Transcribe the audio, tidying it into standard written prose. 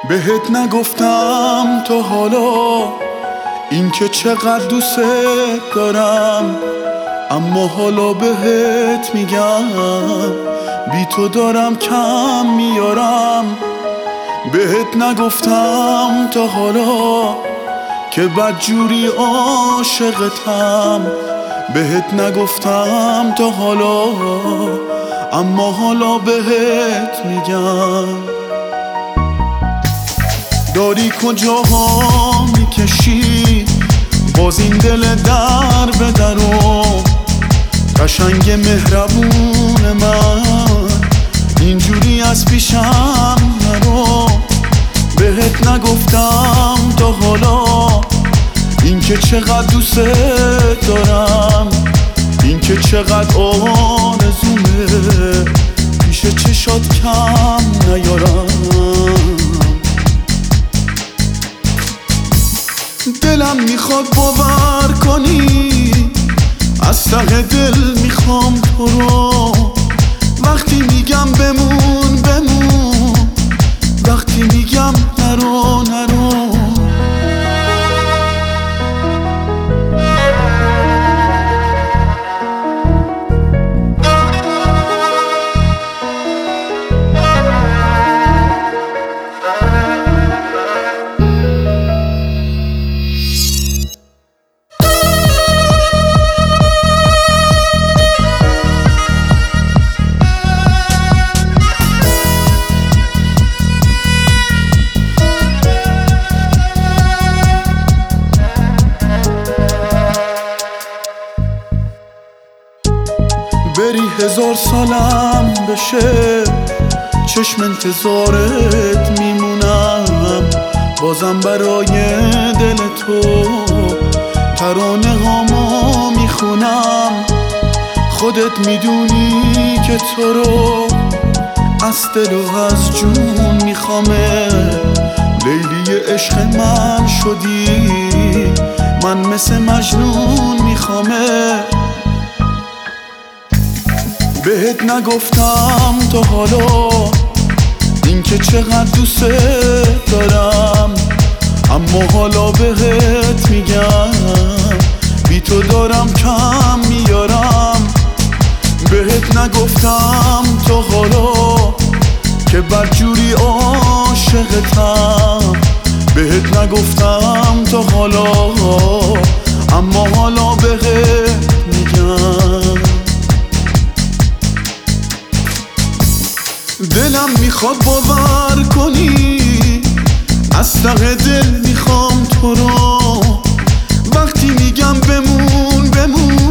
بهت نگفتم تا حالا این که چقدر دوست دارم، اما حالا بهت میگم بی تو دارم کم میارم. بهت نگفتم تا حالا که بدجوری عاشقتم، بهت نگفتم تا حالا اما حالا بهت میگم. داری کجاها میکشی باز این دل در به درو، قشنگ مهربون من اینجوری از پیشم نرو. بهت نگفتم تا حالا این که چقدر دوست دارم، این که چقدر آرزومه پیش چشات کم نیارم. دلم میخواد باور کنی از ته دل میخوام تو رو، وقتی میگم بمون بمون، وقتی میگم نرو نرو. بری 1000 سالم بشه چشم انتظارت میمونم، بازم برای دل تو ترانه هامو میخونم. خودت میدونی که تو رو از دل و از جون میخوامه، لیلی عشق من شدی، من مثل مجنون میخوامه. بهت نگفتم تا حالا این که چقدر دوست دارم، اما حالا بهت میگم بی تو دارم کم میارم. بهت نگفتم تا حالا که بدجوری عاشقتم، بهت نگفتم تا حالا اما حالا بهت میگم. دلم میخواد باور کنی از ته دل میخوام تو رو، وقتی میگم بمون بمون،